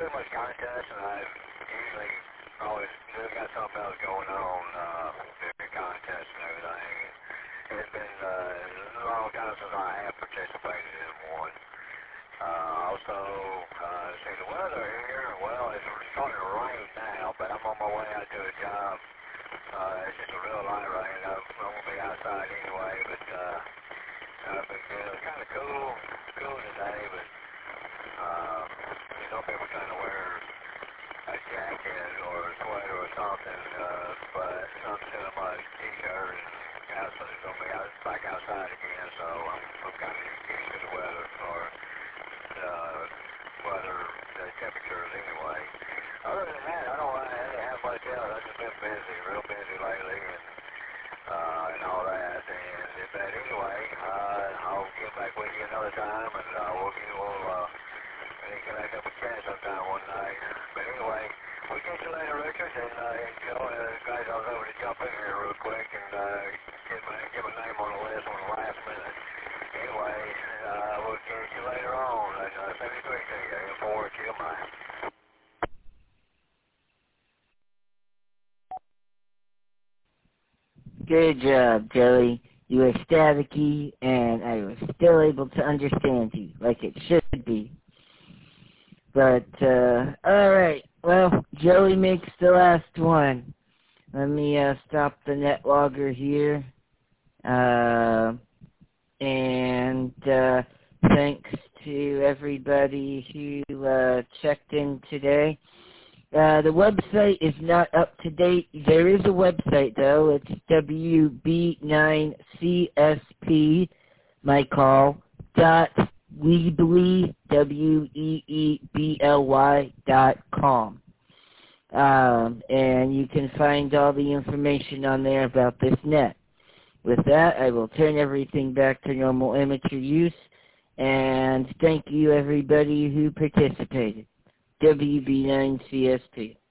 too much contest, and I usually always got something else going on, big contests and everything. It's been a long time since I have participated in one. Also, see the weather here, well, it's starting to rain now, but I'm on my way out to a job. It's just a real light rain. I won't be outside anyway, but it's kind of cool today, but people trying to wear a jacket or a sweater or something, but something in my t-shirt and outside, it's going to be back outside again, so I'm kind of used to the weather or the temperatures anyway. Other than that, I don't really have much else. I've just been busy, real busy lately, and all that. But anyway, I'll get back with you another time, and we'll connect up with Chad sometime one night. But anyway, we'll catch you later, Richard, and Joe, guys, I was over to jump in here real quick and get my name on the list on the last minute. Anyway, we'll catch you later on, and 73 to you, and forward to your mind. Good job, Joey. You were staticky, and I was still able to understand you, like it should be. But, alright, well, Joey makes the last one. Let me, stop the net logger here. And, thanks to everybody who, checked in today. The website is not up to date. There is a website, though. It's WB9CSP, my call, Weebly, WEEBLY.com. And you can find all the information on there about this net. With that, I will turn everything back to normal amateur use, and thank you everybody who participated. WB9CSP.